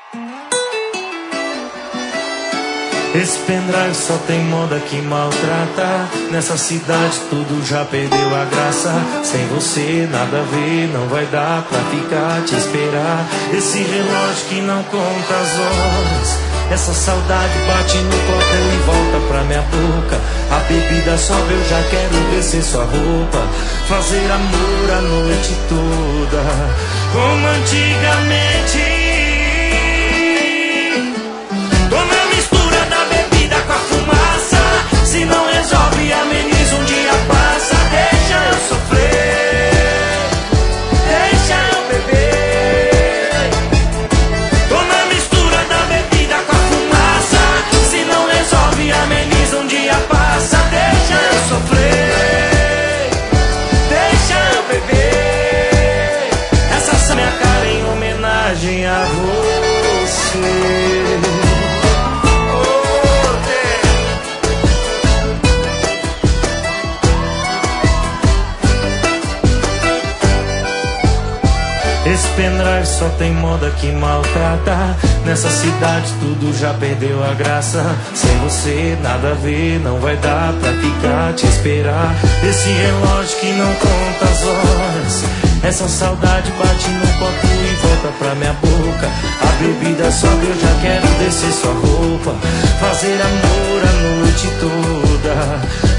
Esse pendrive só tem moda que maltrata. Nessa cidade tudo já perdeu a graça. Sem você nada a ver, não vai dar pra ficar te esperar. Esse relógio que não conta as horas, essa saudade bate no cordel e volta pra minha boca. A bebida sobe, eu já quero descer sua roupa, fazer amor a noite toda, como antigamente. Se não resolve, ameniza, um dia passa. Deixa eu sofrer, deixa eu beber. Toma a mistura da bebida com a fumaça. Se não resolve, ameniza, um dia passa. Deixa eu sofrer, deixa eu beber. Essa é minha cara em homenagem a você. Esse pendrive só tem moda que maltrata. Nessa cidade tudo já perdeu a graça. Sem você nada a ver, não vai dar pra ficar te esperar. Esse relógio que não conta as horas, essa saudade bate no copo e volta pra minha boca. A bebida sobe, eu já quero descer sua roupa, fazer amor a noite toda,